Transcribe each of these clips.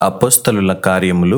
అపోస్తలుల కార్యములు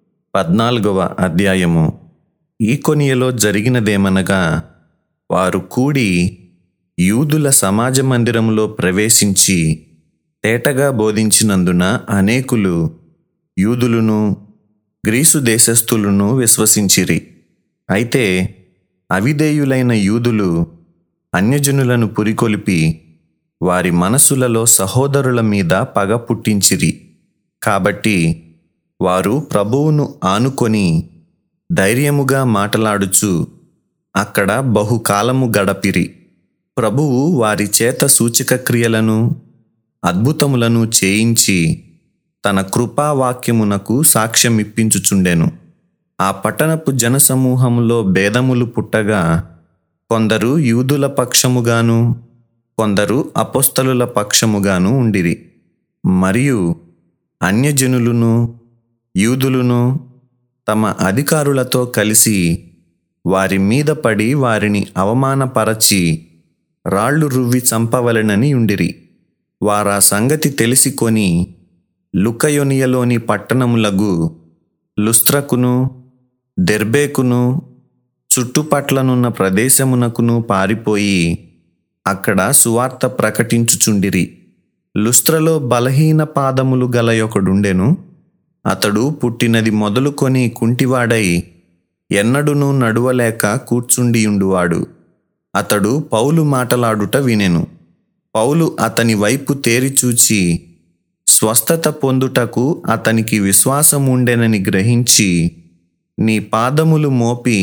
14వ అధ్యాయము. ఈకొనియలో జరిగినదేమనగా, వారు కూడి యూదుల సమాజ మందిరములో ప్రవేశించి తేటగా బోధించినందున అనేకులు యూదులను గ్రీసు దేశస్థులను విశ్వసించిరి. అయితే అవిధేయులైన యూదులు అన్యజనులను పురికొలిపి వారి మనసులలో సహోదరుల మీద పగ పుట్టించిరి. కాబట్టి వారు ప్రభువును ఆనుకొని ధైర్యముగా మాటలాడుచు అక్కడ బహుకాలము గడపిరి. ప్రభువు వారి చేత సూచక క్రియలను అద్భుతములను చేయించి తన కృపావాక్యమునకు సాక్ష్యమిప్పించుచుండెను. ఆ పట్టణపు జనసమూహములో భేదములు పుట్టగా కొందరు యూదుల పక్షముగాను కొందరు అపోస్తలుల పక్షముగాను ఉండిరి. మరియు అన్యజనులను యూదులను తమ అధికారులతో కలిసి వారి మీద పడి వారిని అవమానపరచి రాళ్ళు రువ్వి చంపవలెనని ఉండిరి. వారా సంగతి తెలిసికొని లుకయోనియలోని పట్టణములగు లుస్త్రకును దెర్బేకును చుట్టుపట్లనున్న ప్రదేశమునకును పారిపోయి అక్కడ సువార్త ప్రకటించుచుండిరి. లుస్త్రలో బలహీన పాదములు గల ఒకడుండెను. అతడు పుట్టినది మొదలుకొని కుంటివాడై ఎన్నడునూ నడువలేక కూర్చుండియుండువాడు. అతడు పౌలు మాటలాడుట వినెను. పౌలు అతని వైపు తేరిచూచి స్వస్థత పొందుటకు అతనికి విశ్వాసముండెనని గ్రహించి, నీ పాదములు మోపి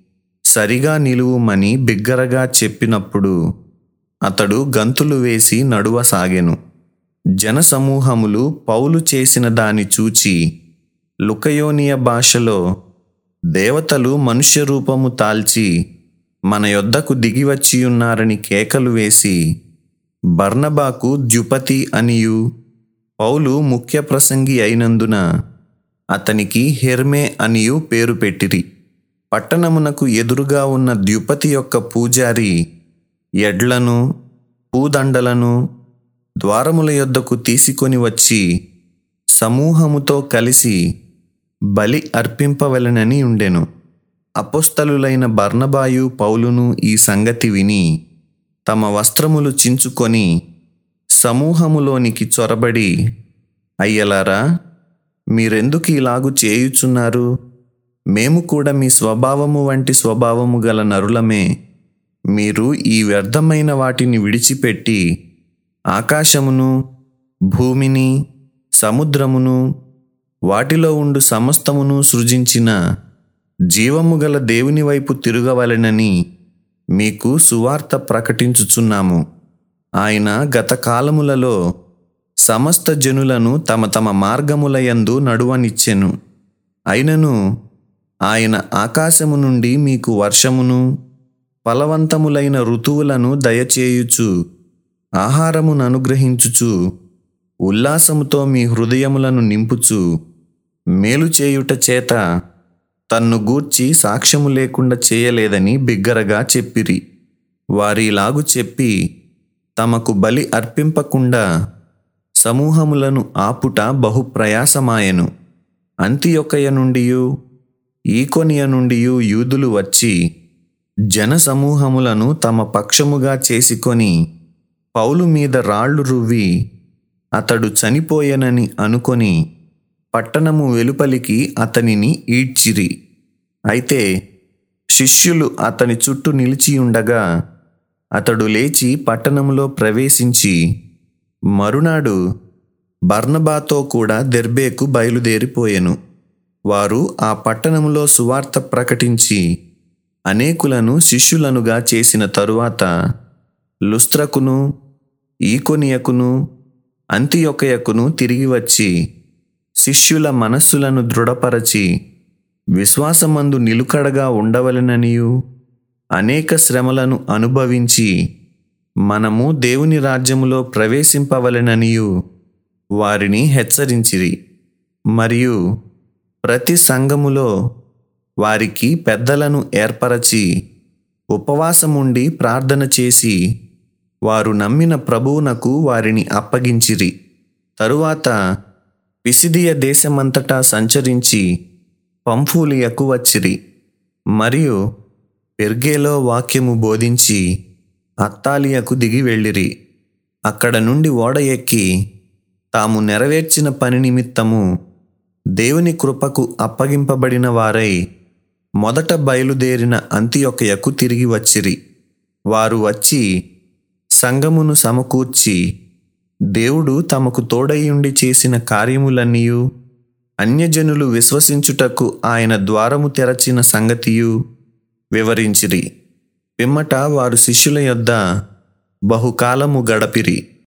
సరిగా నిలువుమని బిగ్గరగా చెప్పినప్పుడు అతడు గంతులు వేసి నడువసాగెను. జనసమూహములు పౌలు చేసిన దాని చూచి లుకయోనియ భాషలో, దేవతలు మనుష్య రూపము తాల్చి మన యొద్దకు దిగివచ్చియున్నారని కేకలు వేసి బర్నబాకు ద్యుపతి అనియు, పౌలు ముఖ్య ప్రసంగి అయినందున అతనికి హెర్మే అనియు పేరు పెట్టిరి. పట్టణమునకు ఎదురుగా ఉన్న ద్యుపతి యొక్క పూజారి ఎడ్లను పూదండలను ద్వారముల యొద్దకు తీసుకొని వచ్చి సమూహముతో కలిసి బలి అర్పింపవలెనని ఉండెను. అపోస్తలులైన బర్నబాయు పౌలును ఈ సంగతి విని తమ వస్త్రములు చించుకొని సమూహములోనికి చొరబడి, అయ్యలారా, మీరెందుకు ఇలాగు చేయుచున్నారు? మేము కూడా మీ స్వభావము వంటి స్వభావము గల నరులమే. మీరు ఈ వ్యర్థమైన వాటిని విడిచిపెట్టి ఆకాశమును భూమిని సముద్రమును వాటిలో ఉండు సమస్తమును సృజించిన జీవము గల దేవుని వైపు తిరగవలెనని మీకు సువార్త ప్రకటించుచున్నాము. ఆయన గత కాలములలో సమస్త జనులను తమ తమ మార్గముల యందు నడువనిచ్చెను. అయినను ఆయన ఆకాశము నుండి మీకు వర్షమును ఫలవంతములైన ఋతువులను దయచేయుచు ఆహారమును అనుగ్రహించుచు ఉల్లాసముతో మీ హృదయములను నింపుచు మేలు చేయుట చేత తన్ను గూర్చి సాక్ష్యము లేకుండా చేయలేదని బిగ్గరగా చెప్పిరి. వారిలాగు చెప్పి తమకు బలి అర్పింపకుండా సమూహములను ఆపుట బహుప్రయాసమాయెను. అంతియొకయ నుండియు ఈకొనియ నుండియు యూదులు వచ్చి జనసమూహములను తమ పక్షముగా చేసుకొని పౌలు మీద రాళ్ళు రువ్వి అతడు చనిపోయెనని అనుకొని పట్టణము వెలుపలికి అతనిని ఈడ్చిరి. అయితే శిష్యులు అతని చుట్టూ నిలిచియుండగా అతడు లేచి పట్టణములో ప్రవేశించి మరునాడు బర్నబాతో కూడా దెర్బేకు బయలుదేరిపోయెను. వారు ఆ పట్టణములో సువార్త ప్రకటించి అనేకులను శిష్యులనుగా చేసిన తరువాత లుస్త్రకును ఈకొనియకును అంతియొకయకును తిరిగి వచ్చి శిష్యుల మనస్సులను దృఢపరచి విశ్వాసమందు నిలుకడగా ఉండవలెననియు అనేక శ్రమలను అనుభవించి మనము దేవుని రాజ్యములో ప్రవేశింపవలెననియు వారిని హెచ్చరించిరి. మరియు ప్రతి సంఘములో వారికి పెద్దలను ఏర్పరచి ఉపవాసముండి ప్రార్థన చేసి వారు నమ్మిన ప్రభువునకు వారిని అప్పగించిరి. తరువాత పిసిదియ దేశమంతటా సంచరించి పంఫూలియకు వచ్చిరి. మరియు పెర్గేలో వాక్యము బోధించి అత్తాలియకు దిగి వెళ్ళిరి. అక్కడ నుండి ఓడ ఎక్కి తాము నెరవేర్చిన పని నిమిత్తము దేవుని కృపకు అప్పగింపబడిన వారై మొదట బయలుదేరిన అంతియొకయకు తిరిగి వచ్చిరి. వారు వచ్చి సంఘమును సమకూర్చి దేవుడు తమకు తోడైయుండి చేసిన కార్యములన్నీయు, అన్యజనులు విశ్వసించుటకు ఆయన ద్వారము తెరచిన సంగతియు వివరించిరి. పిమ్మట వారు శిష్యుల యొద్ద బహుకాలము గడపిరి.